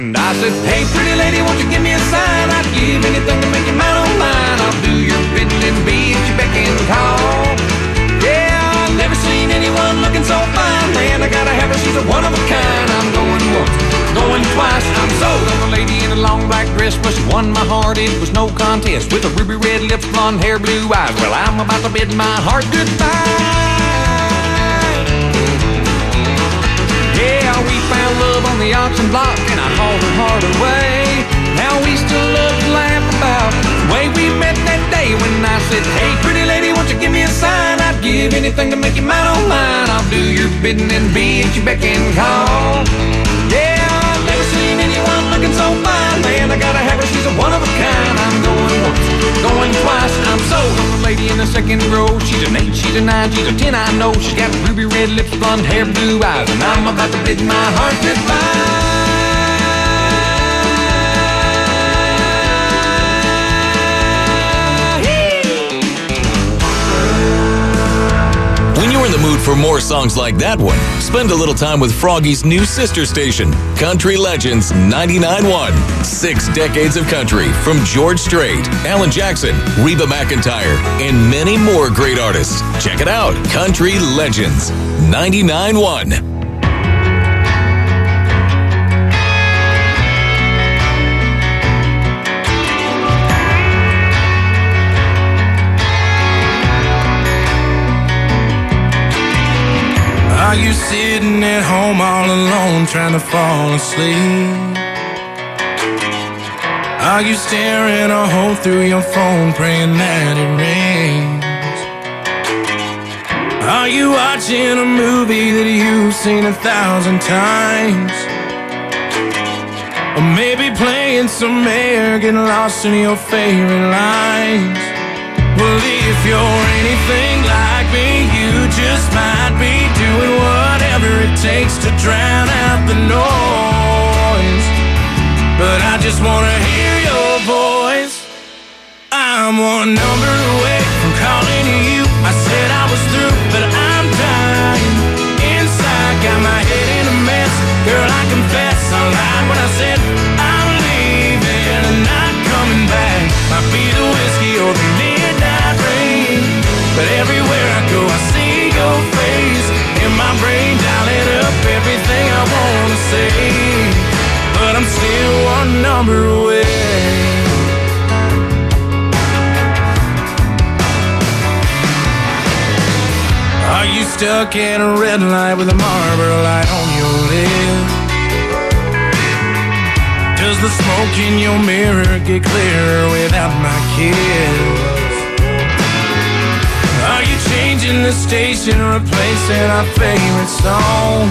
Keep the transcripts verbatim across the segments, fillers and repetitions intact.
And I said, hey, pretty lady, won't you give me a sign? I'd give anything to make you mine on mine. I'll do your bidding and be at your beck and call. Yeah, I've never seen anyone looking so fine. Man, I gotta have her, she's a one of a kind. I'm going once, going twice. I'm sold on a lady in a long black dress, but she won my heart, it was no contest. With a ruby red lips, blonde hair, blue eyes. Well, I'm about to bid my heart goodbye. Yeah, we found love on the auction block, and I hauled her heart away. Now we still love to laugh about the way we met that day when I said, hey, pretty lady, won't you give me a sign? I'd give anything to make you mine on mine. I'll do your bidding and be at your beck and call. Yeah, I've never seen anyone looking so fine. Man, I gotta have her, she's a one of a kind. I'm going once, going twice. I'm sold on the lady in the second row. She's an eight, she's a nine, she's a ten, I know. She's got ruby red lips, blonde hair, blue eyes, and I'm about to bid my heart goodbye. When you're in the mood for more songs like that one, spend a little time with Froggy's new sister station, Country Legends ninety-nine point one. Six decades of country from George Strait, Alan Jackson, Reba McEntire, and many more great artists. Check it out, Country Legends ninety-nine point one. Are you sitting at home all alone trying to fall asleep? Are you staring a hole through your phone praying that it rains? Are you watching a movie that you've seen a thousand times? Or maybe playing some air, getting lost in your favorite lines? Well, if you're anything like me, you just might be doing whatever it takes to drown out the noise. But I just wanna hear your voice. I'm one number away from calling you. I said I was through, but I'm dying inside. Got my head in a mess. Girl, I confess I lied when I said I'm leaving and not coming back. Might be the whiskey or the midnight rain, but everywhere I go I see your face in my brain, dialing up everything I wanna say. But I'm still one number away. Are you stuck in a red light with a Marlboro light on your lip? Does the smoke in your mirror get clearer without my kiss? Are you changing the station, replacing our favorite song?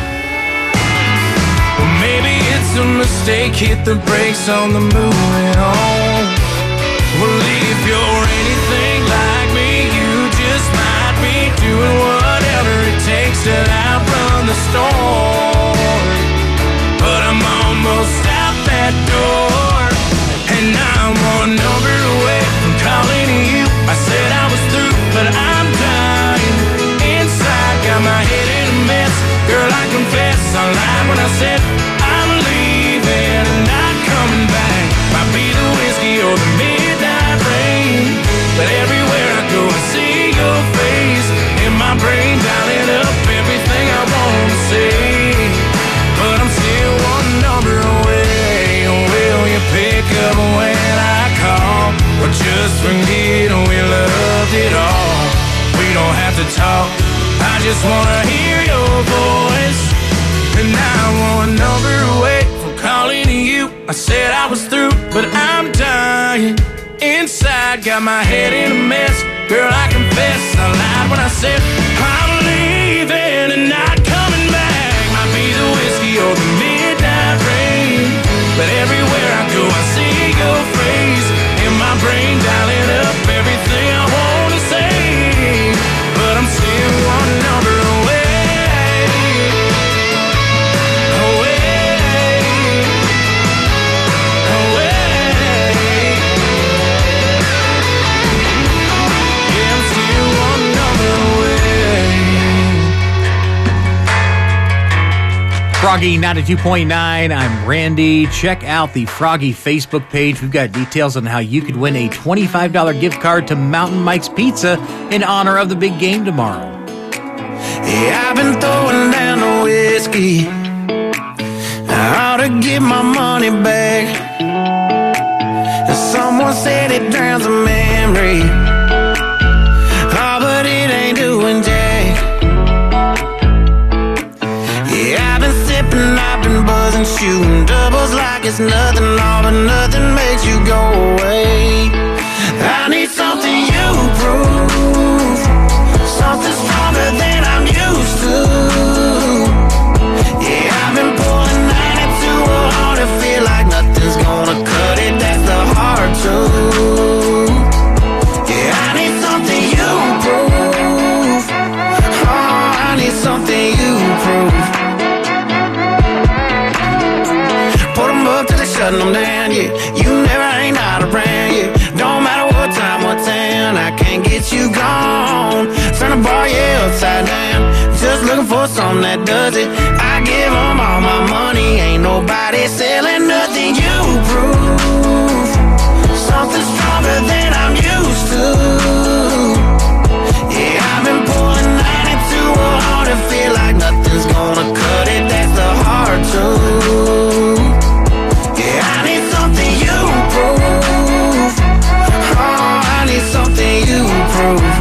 Or maybe it's a mistake, hit the brakes on the moving on. Well, if you're anything like me, you just might be doing whatever it takes to outrun the storm. But I'm almost out that door, and I'm one number away from calling you. I said I was through, but I'm dying inside. Got my head in a mess. Girl, I confess I lied when I said I'm leaving and not coming back. Might be the whiskey or the midnight rain, but everywhere I go I see your face in my brain, dialing up everything I wanna say. But I'm still one number away. Will you pick up when I call, or just forget we loved it all? We don't have to talk, I just wanna hear your voice. And I'm one number away from calling you. I said I was through, but I'm dying inside. Got my head in a mess. Girl, I confess I lied when I said I'm leaving and not coming back. Might be the whiskey or the midnight rain, but everywhere I go I see your face in my brain, dialing up everything I wanna say. But I'm still one number away. Yeah, I'm still one number away. Froggy ninety-two point nine. I'm Randy. Check out the Froggy Facebook page. We've got details on how you could win a twenty-five dollars gift card to Mountain Mike's Pizza in honor of the big game tomorrow. Yeah, I've been throwing down the whiskey. I ought to get my money back. Someone said it drowns a memory. Oh, but it ain't doing jack. Yeah, I've been sipping, I've been buzzing, shooting doubles like it's nothing. All but nothing makes you go away. I need something you prove, something stronger than I'm used to. Yeah, I've been pulling ninety-two on to feel like nothing's gonna cut it. That's the hard truth. Yeah, I need something you prove. Oh, I need something you prove. Put them up till they shutting them down, yeah. You never ain't out around, yeah. Don't matter what time, what town, I can't get you gone. Turn the bar, yeah, upside down. Just looking for something that does it. I give them all my money. Ain't nobody selling nothing. You prove something stronger than I'm used to. Yeah, I've been pulling ninety-two on to feel like nothing's gonna cut it. That's the hard truth. Yeah, I need something you prove. Oh, I need something you prove.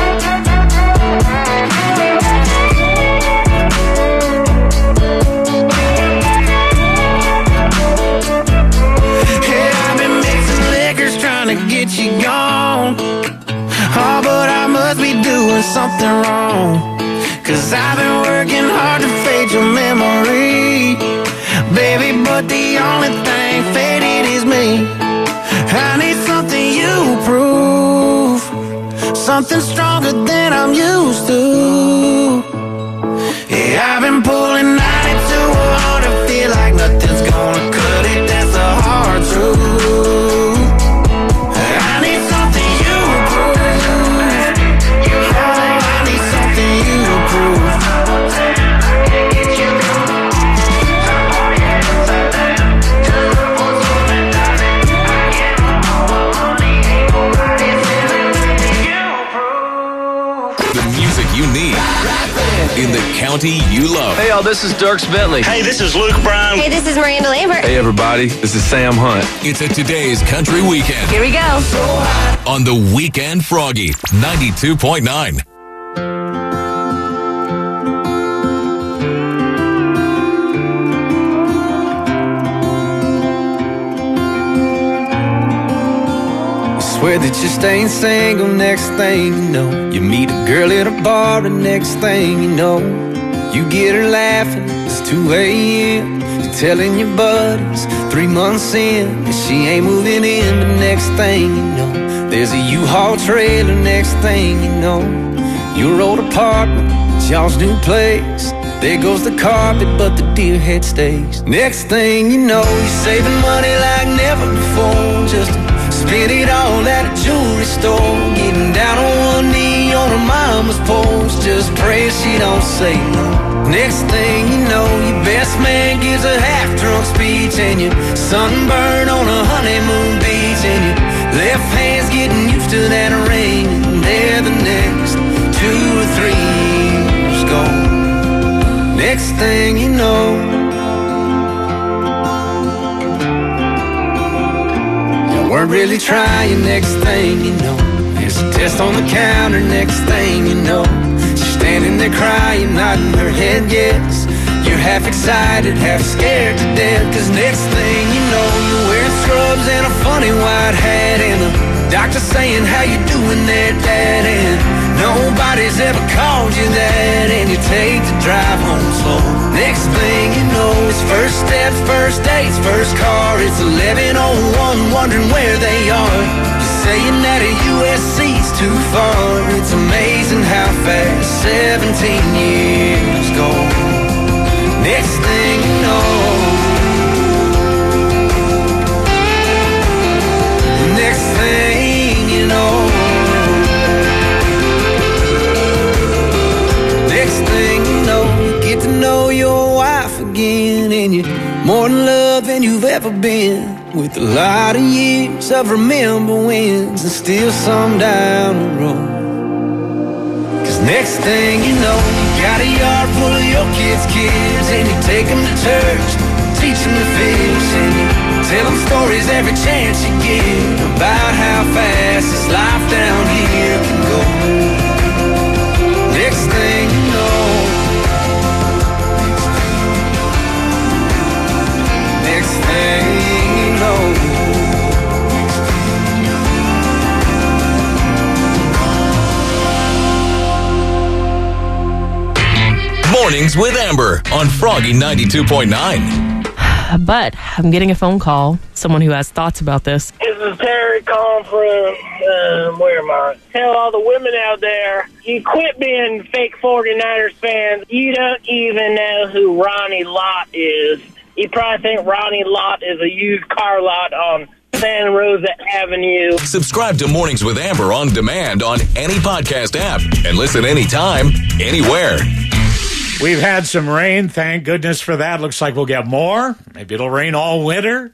Get you gone. Oh, but I must be doing something wrong, 'cause I've been working hard to fade your memory, baby, but the only thing faded is me. I need something you prove, something stronger than I'm used to. Yeah, I've been pulling ninety-two on to feel like nothing's gonna cut it. That's the hard truth. In the county you love. Hey, y'all, this is Dierks Bentley. Hey, this is Luke Bryan. Hey, this is Miranda Lambert. Hey, everybody, this is Sam Hunt. It's a Today's Country Weekend. Here we go. On the Weekend Froggy, ninety-two point nine. Swear that you staying single, next thing you know, you meet a girl at a bar, and next thing you know, you get her laughing, it's two a.m. You're telling your buddies, three months in, that she ain't moving in. But next thing you know, there's a U-Haul trailer. Next thing you know, your old apartment, it's y'all's new place. There goes the carpet, but the deer head stays. Next thing you know, you're saving money like never before, just to spend it all at a jewelry store. Getting down on one knee on her mama's porch, just pray she don't say no. Next thing you know, your best man gives a half-drunk speech, and you're sunburned on a honeymoon beach, and your left hand's getting used to that ring, and there the next two or three years gone. Next thing you know, weren't really trying. Next thing you know, there's a test on the counter. Next thing you know, she's standing there crying, nodding her head yes. You're half excited, half scared to death, 'cause next thing you know, you're wearing scrubs and a funny white hat, and the doctor saying, how you doing there, Dad? And nobody's ever called you that, and you take the drive home slow. Next thing you know, it's first steps, first dates, first car. It's eleven oh one, wondering where they are. You're saying that a U S C's too far. It's amazing how fast seventeen years go. Next thing you know, next thing you know, next thing you know, you get to know your wife again. had been, with a lot of years of remember wins and still some down the road. Cause next thing you know, you got a yard full of your kids' kids, and you take them to church, teach them to fish, and you tell them stories every chance you get about how fast this life down here can go. Next thing you know, next thing you know. Mornings with Amber on Froggy ninety-two point nine. But I'm getting a phone call, someone who has thoughts about this. This is Terry calling from, um, where am I? Tell all the women out there, you quit being fake forty-niners fans. You don't even know who Ronnie Lott is. You probably think Ronnie Lott is a used car lot on Santa Rosa Avenue. Subscribe to Mornings with Amber on demand on any podcast app and listen anytime, anywhere. We've had some rain. Thank goodness for that. Looks like we'll get more. Maybe it'll rain all winter.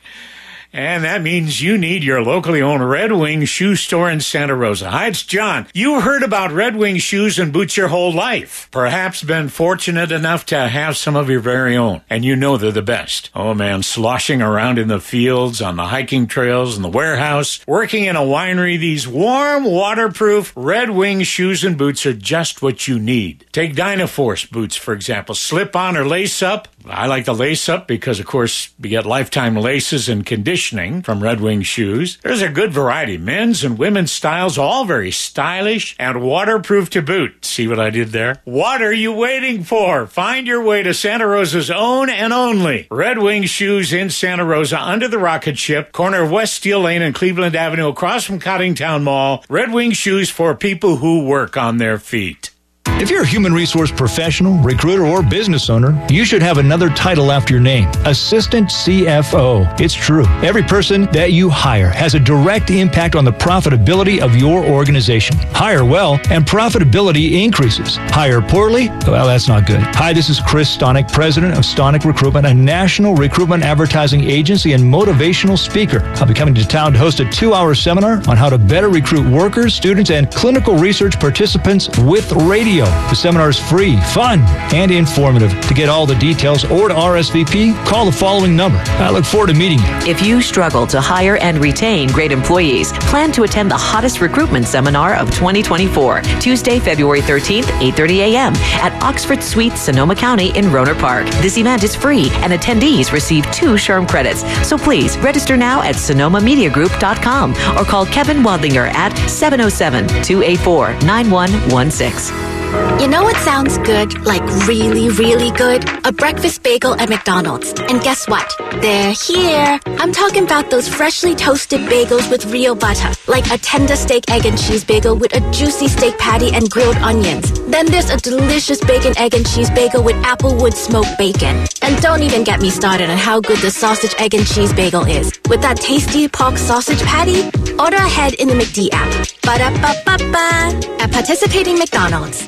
And that means you need your locally owned Red Wing shoe store in Santa Rosa. Hi, it's John. You heard about Red Wing shoes and boots your whole life. Perhaps been fortunate enough to have some of your very own. And you know they're the best. Oh, man, sloshing around in the fields, on the hiking trails, in the warehouse, working in a winery, these warm, waterproof Red Wing shoes and boots are just what you need. Take Dynaforce boots, for example. Slip on or lace up. I like the lace up because, of course, we get lifetime laces and conditioning from Red Wing shoes. There's a good variety. Men's and women's styles, all very stylish and waterproof to boot. See what I did there? What are you waiting for? Find your way to Santa Rosa's own and only Red Wing shoes in Santa Rosa under the rocket ship, corner of West Steel Lane and Cleveland Avenue across from Cottingtown Mall. Red Wing shoes for people who work on their feet. If you're a human resource professional, recruiter, or business owner, you should have another title after your name, Assistant C F O. It's true. Every person that you hire has a direct impact on the profitability of your organization. Hire well, and profitability increases. Hire poorly? Well, that's not good. Hi, this is Chris Stonick, president of Stonick Recruitment, a national recruitment advertising agency and motivational speaker. I'll be coming to town to host a two-hour seminar on how to better recruit workers, students, and clinical research participants with radio. The seminar is free, fun, and informative. To get all the details or to R S V P, call the following number. I look forward to meeting you. If you struggle to hire and retain great employees, plan to attend the hottest recruitment seminar of twenty twenty-four, Tuesday, February thirteenth, eight thirty a.m. at Oxford Suite, Sonoma County in Rohnert Park. This event is free, and attendees receive two SHRM credits. So please register now at sonoma media group dot com or call Kevin Wadlinger at seven oh seven, two eight four, nine one one six. You know what sounds good, like really, really good? A breakfast bagel at McDonald's. And guess what? They're here. I'm talking about those freshly toasted bagels with real butter, like a tender steak, egg, and cheese bagel with a juicy steak patty and grilled onions. Then there's a delicious bacon, egg, and cheese bagel with applewood smoked bacon. And don't even get me started on how good the sausage, egg, and cheese bagel is. With that tasty pork sausage patty, order ahead in the McD app. Ba-da-ba-ba-ba. At participating McDonald's.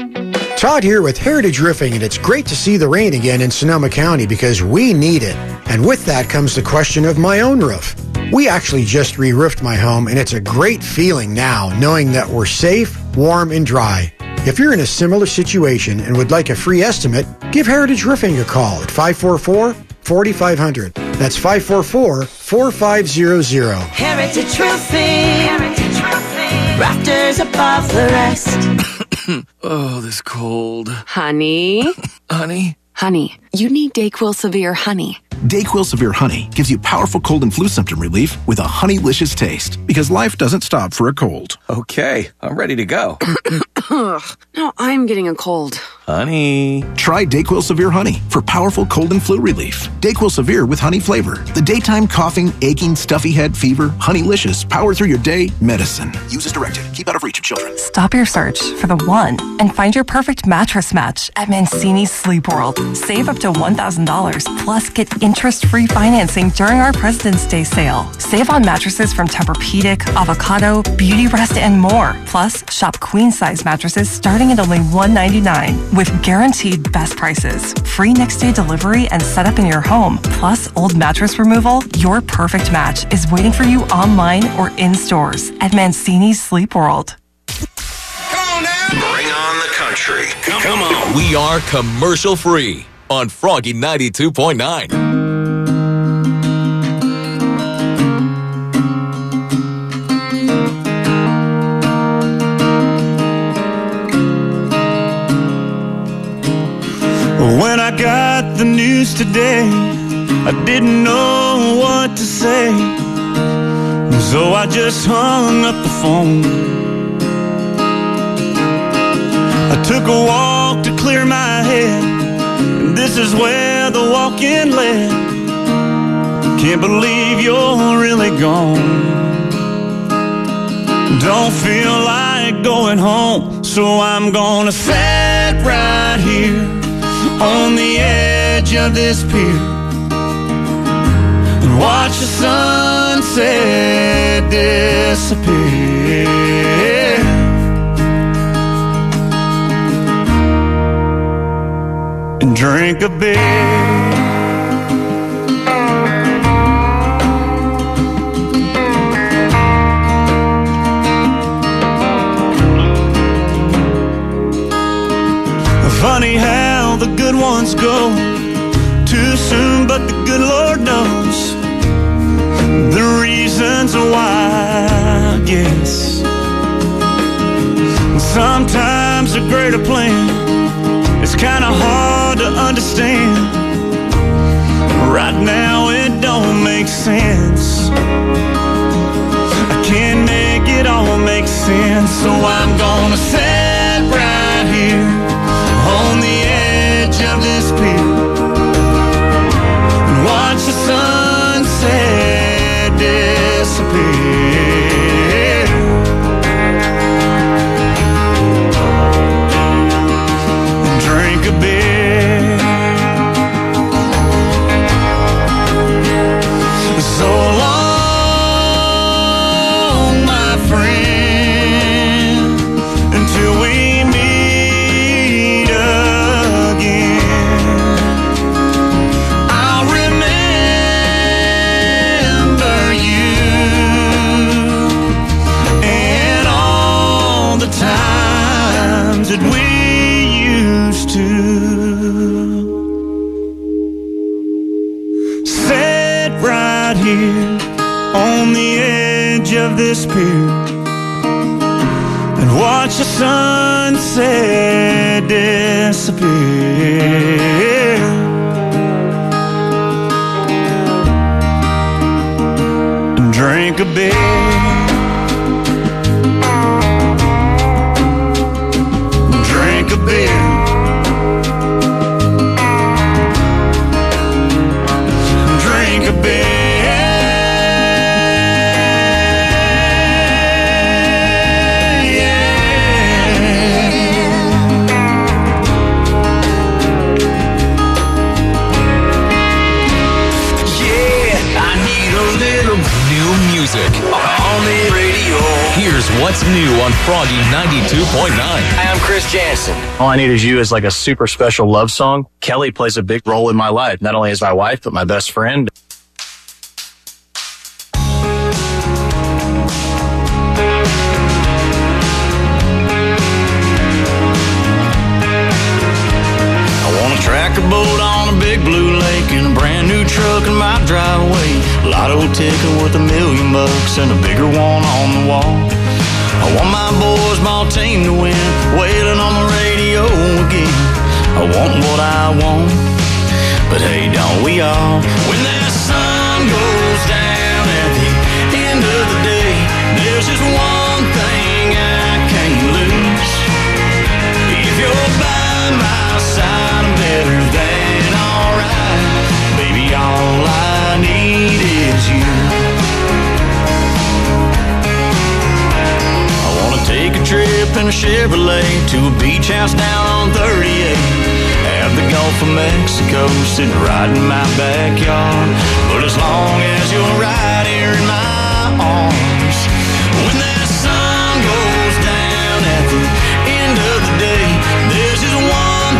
Todd here with Heritage Roofing, and it's great to see the rain again in Sonoma County because we need it. And with that comes the question of my own roof. We actually just re-roofed my home, and it's a great feeling now knowing that we're safe, warm, and dry. If you're in a similar situation and would like a free estimate, give Heritage Roofing a call at five four four, four five zero zero. That's five four four, four five zero zero. Heritage Roofing. Heritage Roofing. Rafters above the rest. Oh, this cold. Honey? Honey? Honey, you need DayQuil Severe Honey. DayQuil Severe Honey gives you powerful cold and flu symptom relief with a honeylicious taste, because life doesn't stop for a cold. Okay, I'm ready to go. Now I'm getting a cold. Honey. Try DayQuil Severe Honey for powerful cold and flu relief. DayQuil Severe with honey flavor. The daytime coughing, aching, stuffy head, fever, honeylicious, power through your day medicine. Use as directed. Keep out of reach of children. Stop your search for the one and find your perfect mattress match at Mancini's Sleep World. Save up to one thousand dollars plus get interest-free financing during our President's Day sale. Save on mattresses from Tempur-Pedic, Avocado, Beauty Rest, and more. Plus, shop queen-size mattresses starting at only one hundred ninety-nine dollars. with guaranteed best prices, free next day delivery, and setup in your home, plus old mattress removal, your perfect match is waiting for you online or in stores at Mancini's Sleep World. Bring on the country. Come, Come on. We are commercial free on Froggy ninety-two point nine. When I got the news today, I didn't know what to say, so I just hung up the phone. I took a walk to clear my head, and this is where the walk-in led. Can't believe you're really gone. Don't feel like going home, so I'm gonna sit right here on the edge of this pier and watch the sunset disappear and drink a beer. Funny how the good ones go too soon, but the good Lord knows the reasons why, I guess. Sometimes a greater plan is kind of hard to understand. Right now it don't make sense. I can't make it all make sense, so I'm gonna sit right here on the edge of this pier and watch the sunset disappear and drink a beer. So long, my friend, until we that we used to sit right here on the edge of this pier and watch the sunset disappear and drink a beer. Drink a beer. Drink a beer. Yeah, I need a little new music on the radio. Here's what's new on Froggy ninety-two point nine. Hi, I'm Chris Jansen. All I Need Is You is like a super special love song. Kelly plays a big role in my life, not only as my wife, but my best friend. I want a tractor boat on a big blue lake and a brand new truck in my driveway. Lotto ticket worth a million bucks and a bigger one on the wall. I want my boys' ball team to win, wailing on the radio again. I want what I want, but hey, don't we all? When that sun goes down at the end of the day, there's just one thing I can't lose. If you're by my side, I'm better than alright. Baby, all I need is you. Take a trip in a Chevrolet to a beach house down on thirty-eight. Have the Gulf of Mexico sitting right in my backyard. But as long as you're right here in my arms, when that sun goes down at the end of the day, there's just one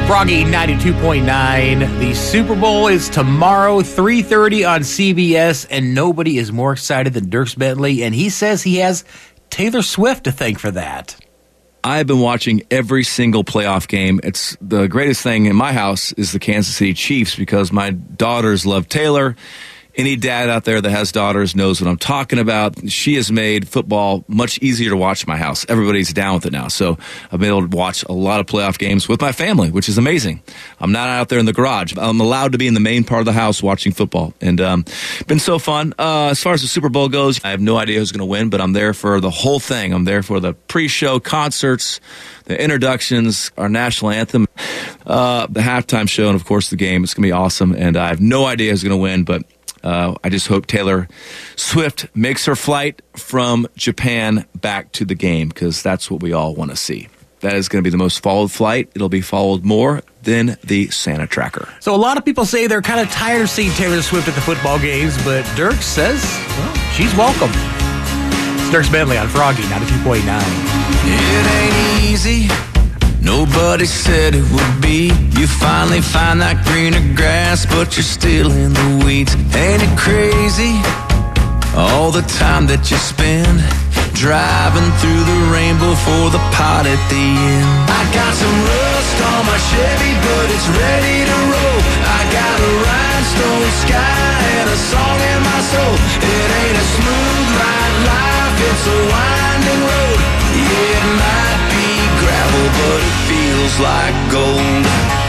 Froggy ninety-two point nine. The Super Bowl is tomorrow, three thirty on C B S, and nobody is more excited than Dierks Bentley, and he says he has Taylor Swift to thank for that. I've been watching every single playoff game. It's the greatest thing in my house is the Kansas City Chiefs because my daughters love Taylor. Any dad out there that has daughters knows what I'm talking about. She has made football much easier to watch in my house. Everybody's down with it now. So I've been able to watch a lot of playoff games with my family, which is amazing. I'm not out there in the garage. I'm allowed to be in the main part of the house watching football. And um been so fun. Uh, as far as the Super Bowl goes, I have no idea who's going to win, but I'm there for the whole thing. I'm there for the pre-show concerts, the introductions, our national anthem, uh, the halftime show, and, of course, the game. It's going to be awesome. And I have no idea who's going to win, but Uh, I just hope Taylor Swift makes her flight from Japan back to the game because that's what we all want to see. That is going to be the most followed flight. It'll be followed more than the Santa Tracker. So a lot of people say they're kind of tired of seeing Taylor Swift at the football games, but Dierks says, well, she's welcome. It's Dierks Bentley on Froggy ninety-two point nine. It ain't easy. Nobody said it would be. You finally find that greener grass, but you're still in the weeds. Ain't it crazy? All the time that you spend driving through the rainbow for the pot at the end. I got some rust on my Chevy, but it's ready to roll. I got a rhinestone sky and a song in my soul. It ain't a smooth ride life, it's a winding road. Yeah, it might be gravel, but it feels like gold.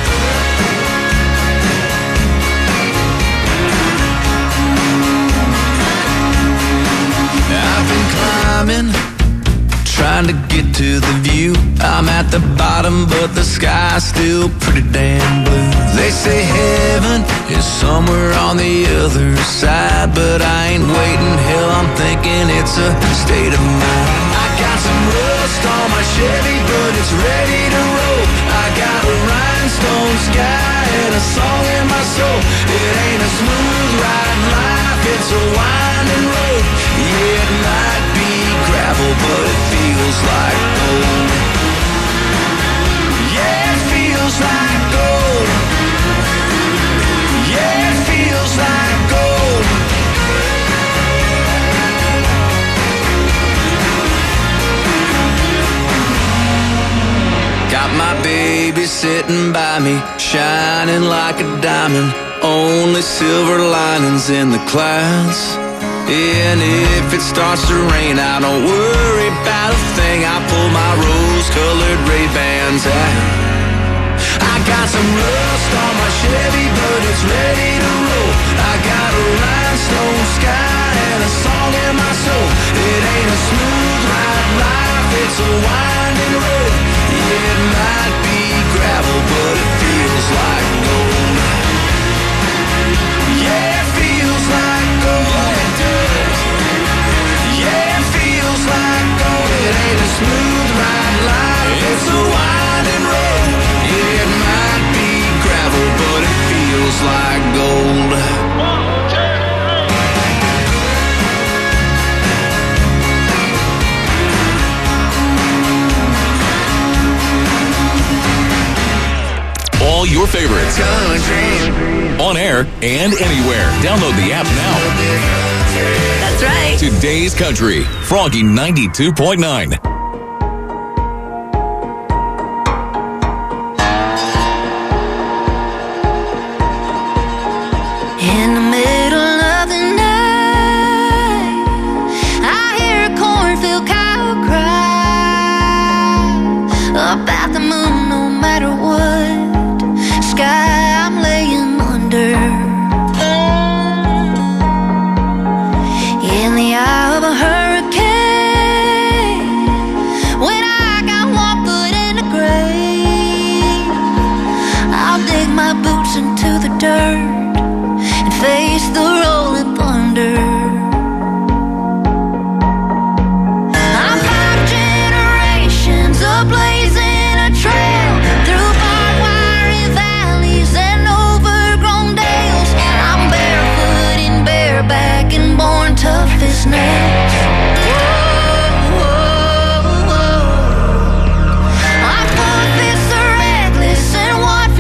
I've been climbing, trying to get to the view. I'm at the bottom, but the sky's still pretty damn blue. They say heaven is somewhere on the other side, but I ain't waiting, hell, I'm thinking it's a state of mind. I got some rust on my Chevy, but it's ready to roll. I got a rhinestone sky and a song in my soul. It ain't a smooth ride life, it's a winding road. Yeah, it might be gravel, but it feels like gold. Yeah, it feels like gold. Yeah, it feels like gold. Got my baby sitting by me, shining like a diamond. Only silver linings in the clouds. And if it starts to rain, I don't worry about a thing. I pull my rose-colored Ray-Bans out. I got some rust on my Chevy, but it's ready to roll. I got a rhinestone sky and a song in my soul. It ain't a smooth ride life, it's a winding road. Yeah, it might be gravel, but it feels like gold. Yeah, it feels like gold. It does. Yeah, it feels like gold. It ain't a smooth ride life, it's a winding road. Yeah, it might be gravel, but it feels like gold. All your favorites. Country. On air and anywhere. Download the app now. That's right. Today's Country. Froggy ninety-two point nine. In the middle of the night, I hear a cornfield cow cry about the moon no matter what sky I'm laying under. In the eye of a hurricane, when I got one foot in the grave, I'll dig my boots into the dirt and face the rolling thunder. I'm five generations of blazing a trail through barbed wire valleys and overgrown dales. I'm barefoot and bareback and born tough as nails. Whoa, whoa, whoa. Our foot fists are reckless and what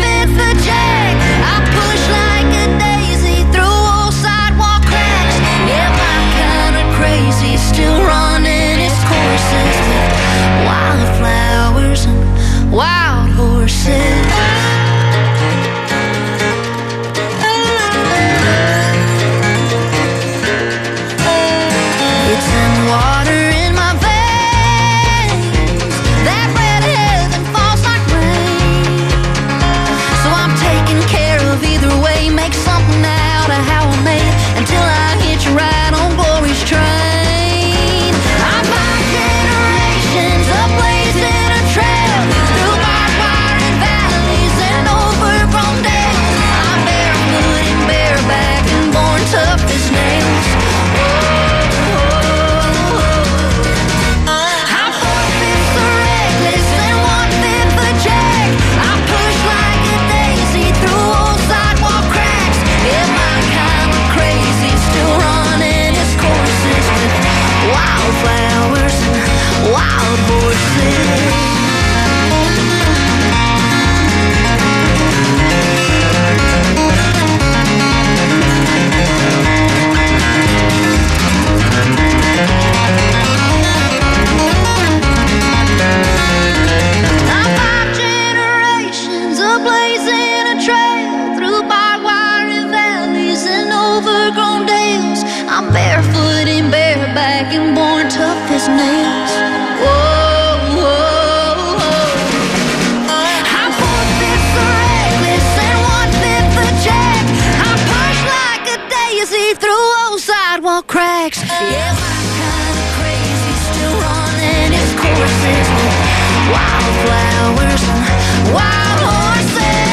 small cracks. Yeah, my kind of crazy, still running its courses with wildflowers and wild horses.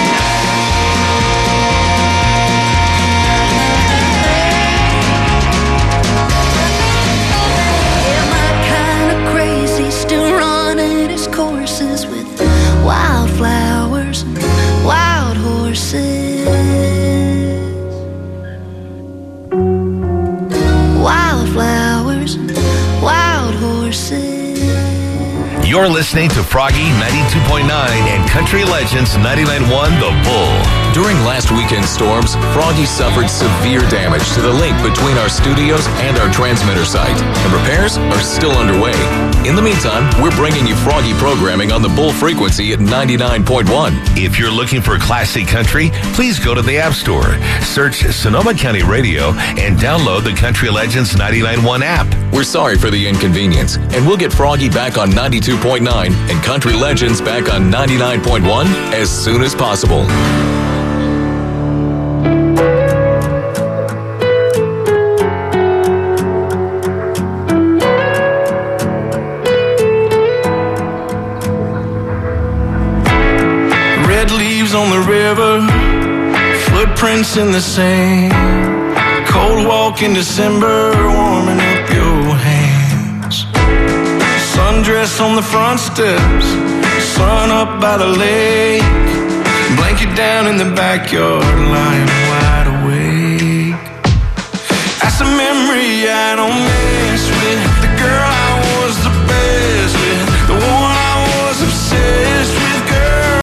Yeah, my kind of crazy, still running its courses with wildflowers and wild horses. Wildflowers and wild horses. You're listening to Froggy ninety-two point nine and Country Legends ninety-nine point one The Bull. During last weekend's storms, Froggy suffered severe damage to the link between our studios and our transmitter site, and repairs are still underway. In the meantime, we're bringing you Froggy programming on the Bull frequency at ninety-nine point one. If you're looking for classic country, please go to the App Store, search Sonoma County Radio, and download the Country Legends ninety-nine point one app. We're sorry for the inconvenience, and we'll get Froggy back on ninety-two point nine and Country Legends back on ninety-nine point one as soon as possible. Red leaves on the river, footprints in the sand. Cold walk in December, warming up your hands. Sundress on the front steps, sun up by the lake. Blanket down in the backyard, lying wide awake. That's a memory I don't mess with. The girl I